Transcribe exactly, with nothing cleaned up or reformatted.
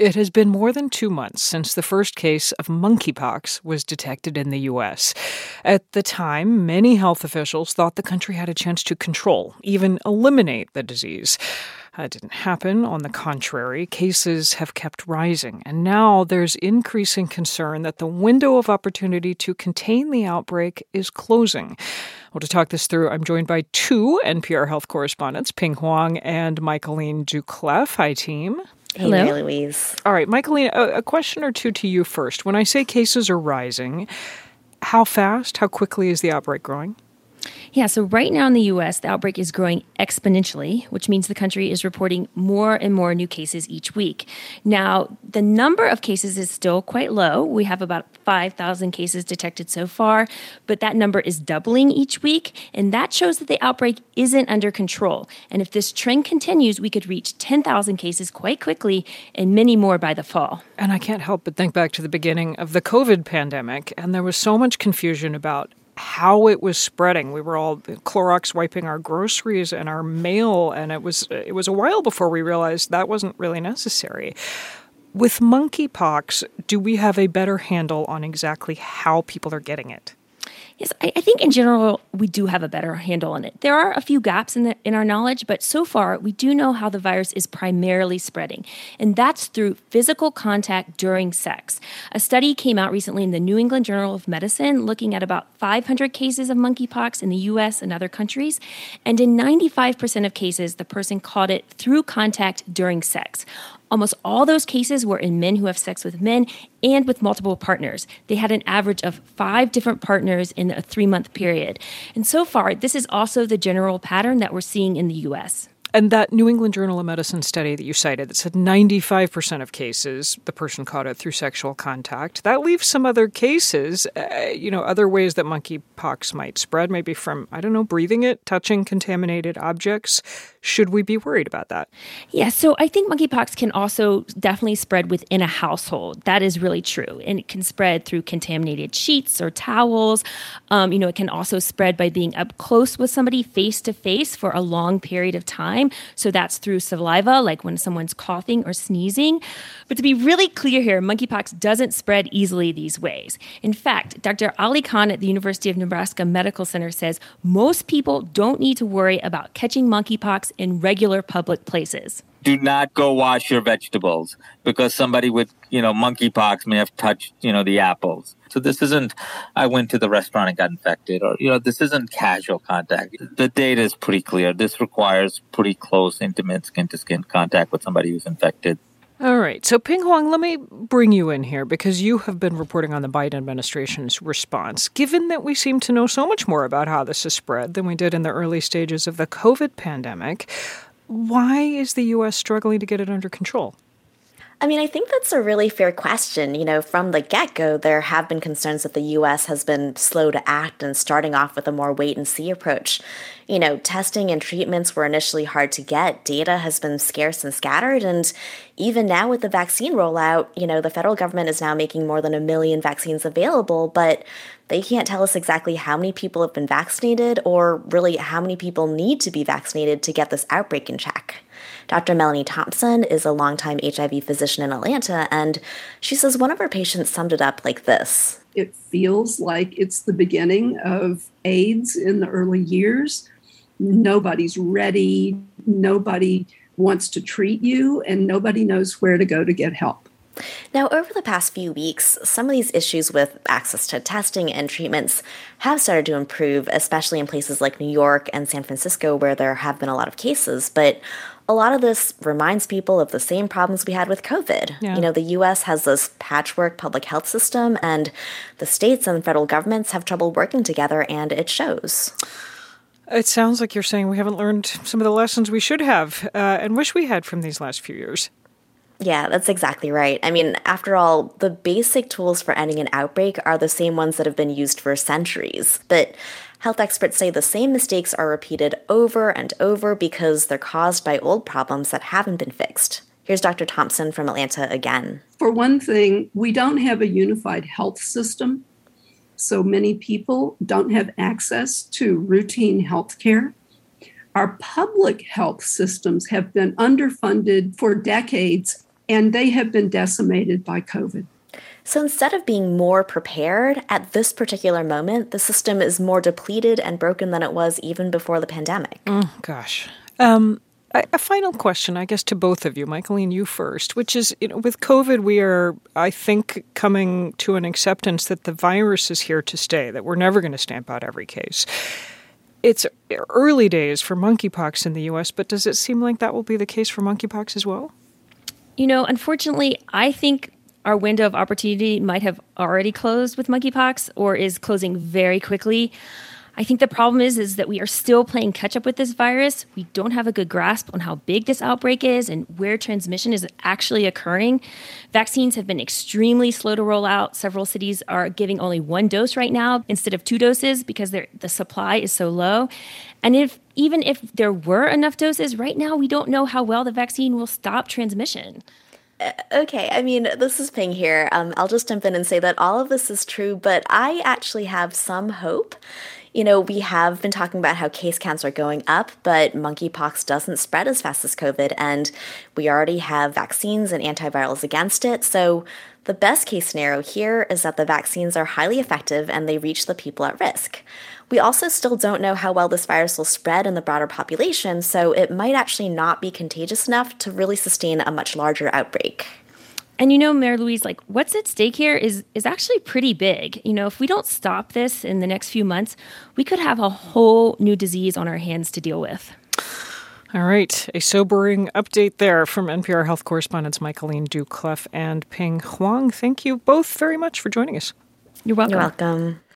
It has been more than two months since the first case of monkeypox was detected in the U S. At the time, many health officials thought the country had a chance to control, even eliminate the disease. That didn't happen. On the contrary, cases have kept rising, and now there's increasing concern that the window of opportunity to contain the outbreak is closing. Well, to talk this through, I'm joined by two N P R health correspondents, Pien Huang and Michaeline Doucleff. Hi, team. Hey, Mary Louise. All right, Michaeline, a, a question or two to you first. When I say cases are rising, how fast, how quickly is the outbreak growing? Yeah, so right now in the U S, the outbreak is growing exponentially, which means the country is reporting more and more new cases each week. Now, the number of cases is still quite low. We have about five thousand cases detected so far, but that number is doubling each week, and that shows that the outbreak isn't under control. And if this trend continues, we could reach ten thousand cases quite quickly and many more by the fall. And I can't help but think back to the beginning of the COVID pandemic, and there was so much confusion about how it was spreading. We were all Clorox wiping our groceries and our mail, and it was it was a while before we realized that wasn't really necessary. With monkeypox, do we have a better handle on exactly how people are getting it? Yes, I, I think in general, we do have a better handle on it. There are a few gaps in, the, in our knowledge, but so far, we do know how the virus is primarily spreading, and that's through physical contact during sex. A study came out recently in the New England Journal of Medicine looking at about five hundred cases of monkeypox in the U S and other countries, and in ninety-five percent of cases, the person caught it through contact during sex. Almost all those cases were in men who have sex with men and with multiple partners. They had an average of five different partners in a three-month period. And so far, this is also the general pattern that we're seeing in the U S. And that New England Journal of Medicine study that you cited that said ninety-five percent of cases, the person caught it through sexual contact. That leaves some other cases, uh, you know, other ways that monkeypox might spread, maybe from, I don't know, breathing it, touching contaminated objects. Should we be worried about that? Yeah, so I think monkeypox can also definitely spread within a household. That is really true. And it can spread through contaminated sheets or towels. Um, you know, it can also spread by being up close with somebody face to face for a long period of time. So that's through saliva, like when someone's coughing or sneezing. But to be really clear here, monkeypox doesn't spread easily these ways. In fact, Doctor Ali Khan at the University of Nebraska Medical Center says most people don't need to worry about catching monkeypox in regular public places. Do not go wash your vegetables because somebody with, you know, monkeypox may have touched, you know, the apples. So this isn't, I went to the restaurant and got infected, or, you know, this isn't casual contact. The data is pretty clear. This requires pretty close, intimate skin-to-skin contact with somebody who's infected. All right. So, Pien Huang, let me bring you in here because you have been reporting on the Biden administration's response. Given that we seem to know so much more about how this has spread than we did in the early stages of the COVID pandemic, why is the U S struggling to get it under control? I mean, I think that's a really fair question. You know, from the get-go, there have been concerns that the U S has been slow to act and starting off with a more wait-and-see approach. You know, testing and treatments were initially hard to get. Data has been scarce and scattered. And even now with the vaccine rollout, you know, the federal government is now making more than a million vaccines available, but they can't tell us exactly how many people have been vaccinated or really how many people need to be vaccinated to get this outbreak in check. Doctor Melanie Thompson is a longtime H I V physician in Atlanta, and she says one of her patients summed it up like this. It feels like it's the beginning of AIDS in the early years. Nobody's ready. Nobody wants to treat you, and nobody knows where to go to get help. Now, over the past few weeks, some of these issues with access to testing and treatments have started to improve, especially in places like New York and San Francisco, where there have been a lot of cases. But a lot of this reminds people of the same problems we had with COVID. Yeah. You know, the U S has this patchwork public health system, and the states and federal governments have trouble working together, and it shows. It sounds like you're saying we haven't learned some of the lessons we should have uh, and wish we had from these last few years. Yeah, that's exactly right. I mean, after all, the basic tools for ending an outbreak are the same ones that have been used for centuries. But health experts say the same mistakes are repeated over and over because they're caused by old problems that haven't been fixed. Here's Doctor Thompson from Atlanta again. For one thing, we don't have a unified health system. So many people don't have access to routine health care. Our public health systems have been underfunded for decades, and they have been decimated by COVID. So instead of being more prepared, at this particular moment, the system is more depleted and broken than it was even before the pandemic. Mm, gosh. Um, a, a final question, I guess, to both of you. Michaeline, you first, which is, you know, with COVID, we are, I think, coming to an acceptance that the virus is here to stay, that we're never going to stamp out every case. It's early days for monkeypox in the U S, but does it seem like that will be the case for monkeypox as well? You know, unfortunately, I think our window of opportunity might have already closed with monkeypox or is closing very quickly. I think the problem is, is that we are still playing catch up with this virus. We don't have a good grasp on how big this outbreak is and where transmission is actually occurring. Vaccines have been extremely slow to roll out. Several cities are giving only one dose right now instead of two doses because the supply is so low. And if even if there were enough doses, right now we don't know how well the vaccine will stop transmission. Okay, I mean, this is Ping here. Um, I'll just jump in and say that all of this is true, but I actually have some hope. You know, we have been talking about how case counts are going up, but monkeypox doesn't spread as fast as COVID, and we already have vaccines and antivirals against it. So the best case scenario here is that the vaccines are highly effective and they reach the people at risk. We also still don't know how well this virus will spread in the broader population, so it might actually not be contagious enough to really sustain a much larger outbreak. And you know, Mary Louise, like what's at stake here is is actually pretty big. You know, if we don't stop this in the next few months, we could have a whole new disease on our hands to deal with. All right. A sobering update there from N P R health correspondents Michaeline Doucleff and Ping Huang. Thank you both very much for joining us. You're welcome. You're welcome.